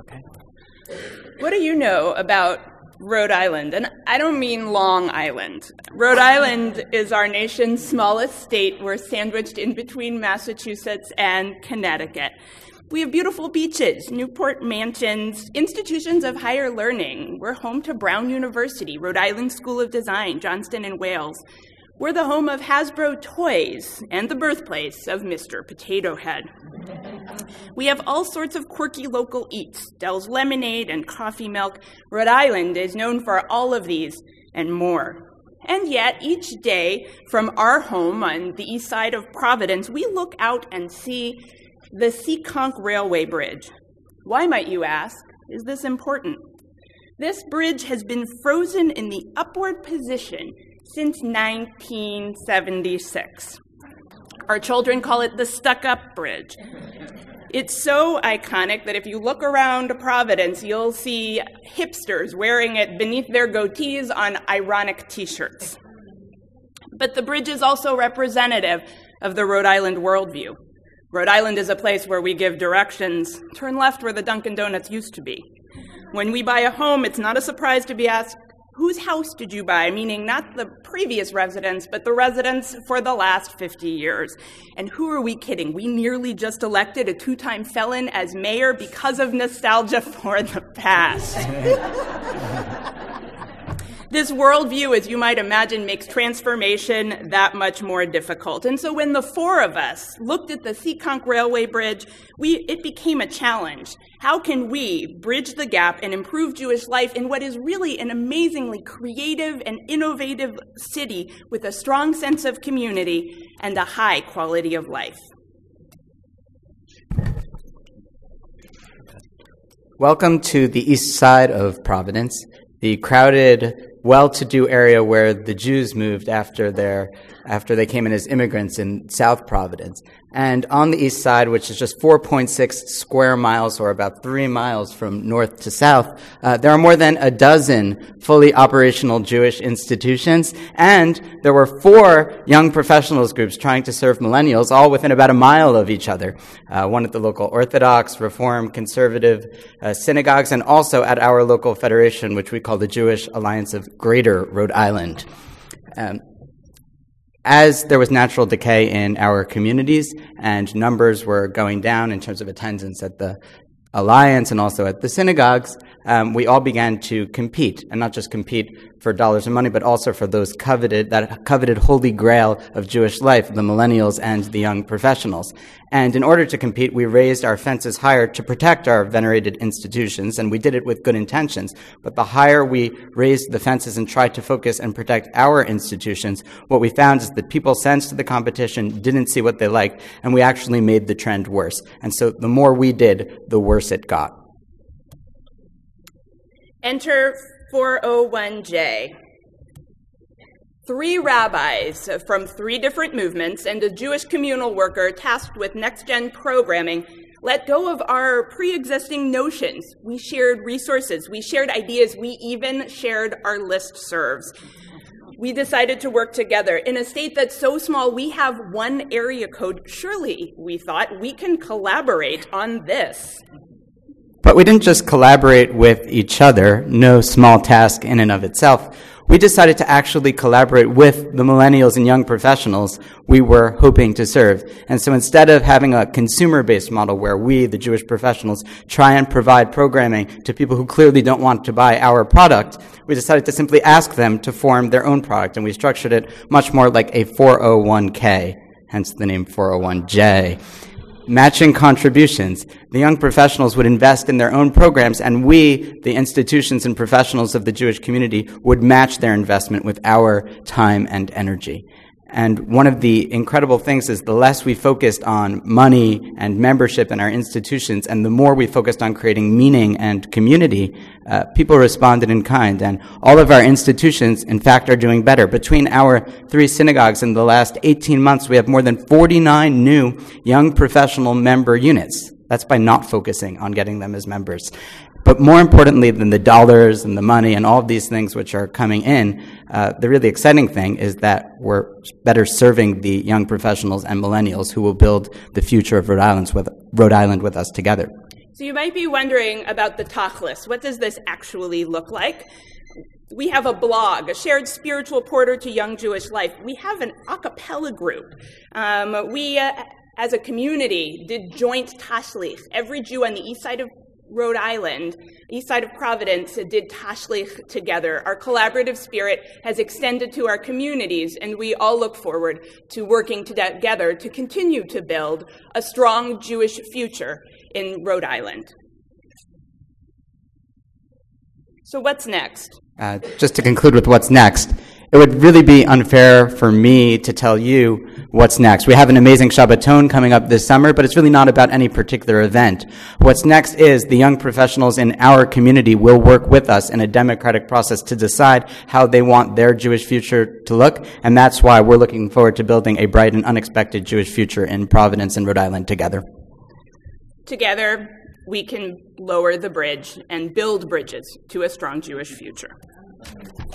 Okay. What do you know about Rhode Island? And I don't mean Long Island. Rhode Island is our nation's smallest state. We're sandwiched in between Massachusetts and Connecticut. We have beautiful beaches, Newport mansions, institutions of higher learning. We're home to Brown University, Rhode Island School of Design, Johnston and Wales. We're the home of Hasbro Toys and the birthplace of Mr. Potato Head. We have all sorts of quirky local eats, Dell's Lemonade and Coffee Milk. Rhode Island is known for all of these and more. And yet, each day from our home on the east side of Providence, we look out and see the Seekonk Railway Bridge. Why, might you ask, is this important? This bridge has been frozen in the upward position since 1976. Our children call it the stuck-up bridge. It's so iconic that if you look around Providence, you'll see hipsters wearing it beneath their goatees on ironic T-shirts. But the bridge is also representative of the Rhode Island worldview. Rhode Island is a place where we give directions. Turn left where the Dunkin' Donuts used to be. When we buy a home, it's not a surprise to be asked, whose house did you buy? Meaning not the previous residents, but the residents for the last 50 years. And who are we kidding? We nearly just elected a 2-time felon as mayor because of nostalgia for the past. This worldview, as you might imagine, makes transformation that much more difficult. And so when the four of us looked at the Seekonk Railway Bridge, it became a challenge. How can we bridge the gap and improve Jewish life in what is really an amazingly creative and innovative city with a strong sense of community and a high quality of life? Welcome to the east side of Providence, the crowded, well-to-do area where the Jews moved after they came in as immigrants in South Providence. And on the east side, which is just 4.6 square miles, or about 3 miles from north to south, there are more than a dozen fully operational Jewish institutions, and there were 4 young professionals groups trying to serve millennials, all within about a mile of each other. One at the local Orthodox, Reform, Conservative synagogues, and also at our local federation, which we call the Jewish Alliance of Greater Rhode Island. As there was natural decay in our communities and numbers were going down in terms of attendance at the Alliance and also at the synagogues, we all began to compete, and not just compete for dollars and money, but also for those coveted holy grail of Jewish life, the millennials and the young professionals. And in order to compete, we raised our fences higher to protect our venerated institutions, and we did it with good intentions. But the higher we raised the fences and tried to focus and protect our institutions, what we found is that people sensed the competition, didn't see what they liked, and we actually made the trend worse. And so the more we did, the worse it got. Enter 401J. 3 rabbis from 3 different movements and a Jewish communal worker tasked with next-gen programming let go of our pre-existing notions. We shared resources, we shared ideas, we even shared our listservs. We decided to work together. In a state that's so small, we have 1 area code. Surely, we thought, we can collaborate on this. But we didn't just collaborate with each other, no small task in and of itself. We decided to actually collaborate with the millennials and young professionals we were hoping to serve. And so instead of having a consumer-based model where we, the Jewish professionals, try and provide programming to people who clearly don't want to buy our product, we decided to simply ask them to form their own product. And we structured it much more like a 401k, hence the name 401J. Matching contributions. The young professionals would invest in their own programs, and we, the institutions and professionals of the Jewish community, would match their investment with our time and energy. And one of the incredible things is the less we focused on money and membership in our institutions, and the more we focused on creating meaning and community, people responded in kind. And all of our institutions, in fact, are doing better. Between our 3 synagogues in the last 18 months, we have more than 49 new young professional member units. That's by not focusing on getting them as members. But more importantly than the dollars and the money and all of these things which are coming in, the really exciting thing is that we're better serving the young professionals and millennials who will build the future of Rhode Island with us together. So you might be wondering about the tachlis. What does this actually look like? We have a blog, a shared spiritual porter to young Jewish life. We have an a cappella group. We, as a community, did joint tashlich. Every Jew on the east side of Rhode Island, east side of Providence, did tashlich together. Our collaborative spirit has extended to our communities, and we all look forward to working together to continue to build a strong Jewish future in Rhode Island. So what's next? Just to conclude with what's next, it would really be unfair for me to tell you what's next. We have an amazing Shabbaton coming up this summer, but it's really not about any particular event. What's next is the young professionals in our community will work with us in a democratic process to decide how they want their Jewish future to look, and that's why we're looking forward to building a bright and unexpected Jewish future in Providence and Rhode Island together. Together, we can lower the bridge and build bridges to a strong Jewish future.